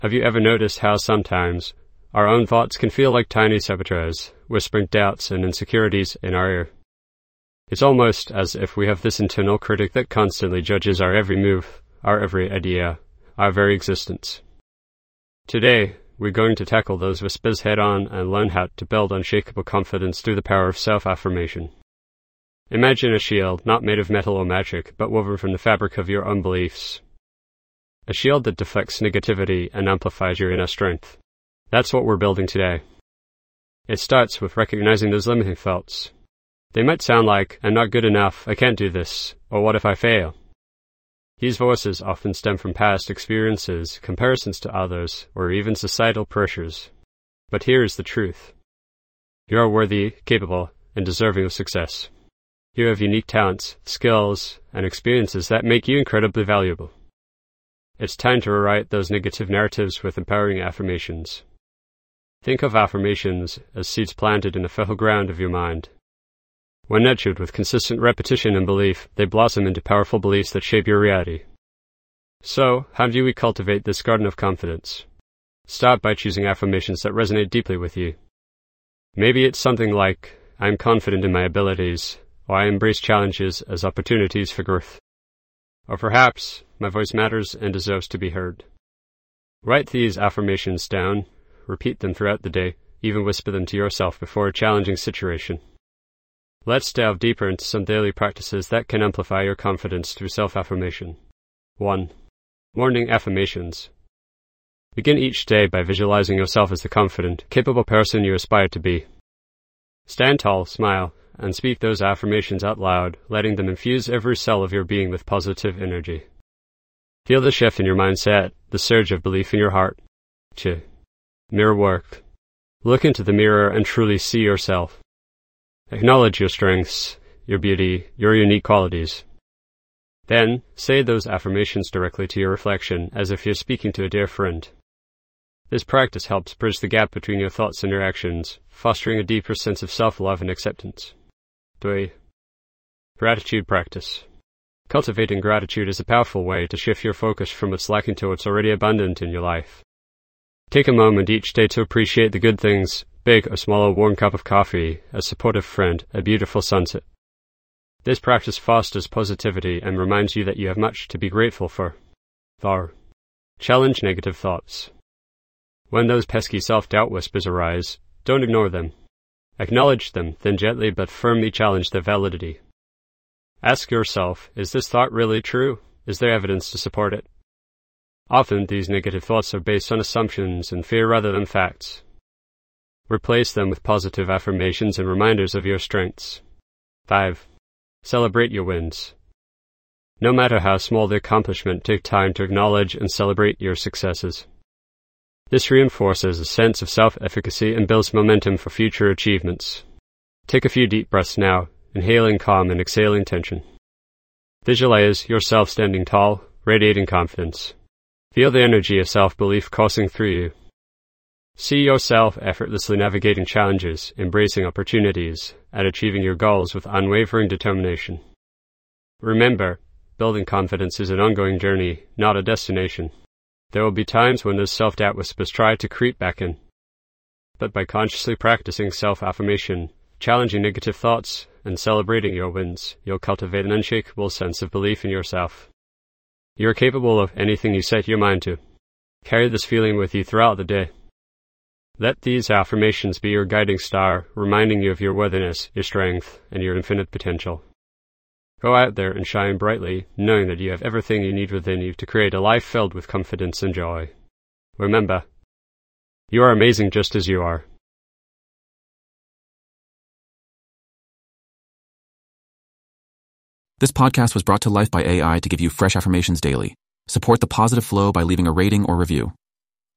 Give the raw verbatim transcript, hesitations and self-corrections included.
Have you ever noticed how sometimes our own thoughts can feel like tiny saboteurs, whispering doubts and insecurities in our ear? It's almost as if we have this internal critic that constantly judges our every move, our every idea, our very existence. Today, we're going to tackle those whispers head-on and learn how to build unshakable confidence through the power of self-affirmation. Imagine a shield not made of metal or magic, but woven from the fabric of your own beliefs. A shield that deflects negativity and amplifies your inner strength. That's what we're building today. It starts with recognizing those limiting thoughts. They might sound like, I'm not good enough, I can't do this, or what if I fail? These voices often stem from past experiences, comparisons to others, or even societal pressures. But here is the truth. You are worthy, capable, and deserving of success. You have unique talents, skills, and experiences that make you incredibly valuable. It's time to rewrite those negative narratives with empowering affirmations. Think of affirmations as seeds planted in the fertile ground of your mind. When nurtured with consistent repetition and belief, they blossom into powerful beliefs that shape your reality. So, how do we cultivate this garden of confidence? Start by choosing affirmations that resonate deeply with you. Maybe it's something like, I am confident in my abilities, or I embrace challenges as opportunities for growth. Or perhaps, my voice matters and deserves to be heard. Write these affirmations down, repeat them throughout the day, even whisper them to yourself before a challenging situation. Let's delve deeper into some daily practices that can amplify your confidence through self-affirmation. one. Morning affirmations. Begin each day by visualizing yourself as the confident, capable person you aspire to be. Stand tall, smile, and speak those affirmations out loud, letting them infuse every cell of your being with positive energy. Feel the shift in your mindset, the surge of belief in your heart. two. Mirror work. Look into the mirror and truly see yourself. Acknowledge your strengths, your beauty, your unique qualities. Then, say those affirmations directly to your reflection, as if you're speaking to a dear friend. This practice helps bridge the gap between your thoughts and your actions, fostering a deeper sense of self-love and acceptance. three. Gratitude practice. Cultivating gratitude is a powerful way to shift your focus from what's lacking to what's already abundant in your life. Take a moment each day to appreciate the good things, big or small, a warm cup of coffee, a supportive friend, a beautiful sunset. This practice fosters positivity and reminds you that you have much to be grateful for. four. Challenge negative thoughts. When those pesky self-doubt whispers arise, don't ignore them. Acknowledge them, then gently but firmly challenge their validity. Ask yourself, is this thought really true? Is there evidence to support it? Often these negative thoughts are based on assumptions and fear rather than facts. Replace them with positive affirmations and reminders of your strengths. five. Celebrate your wins. No matter how small the accomplishment, take time to acknowledge and celebrate your successes. This reinforces a sense of self-efficacy and builds momentum for future achievements. Take a few deep breaths now, inhaling calm and exhaling tension. Visualize yourself standing tall, radiating confidence. Feel the energy of self-belief coursing through you. See yourself effortlessly navigating challenges, embracing opportunities, and achieving your goals with unwavering determination. Remember, building confidence is an ongoing journey, not a destination. There will be times when those self-doubt whispers try to creep back in. But by consciously practicing self-affirmation, challenging negative thoughts, and celebrating your wins, you'll cultivate an unshakable sense of belief in yourself. You are capable of anything you set your mind to. Carry this feeling with you throughout the day. Let these affirmations be your guiding star, reminding you of your worthiness, your strength, and your infinite potential. Go out there and shine brightly, knowing that you have everything you need within you to create a life filled with confidence and joy. Remember, you are amazing just as you are. This podcast was brought to life by A I to give you fresh affirmations daily. Support the positive flow by leaving a rating or review.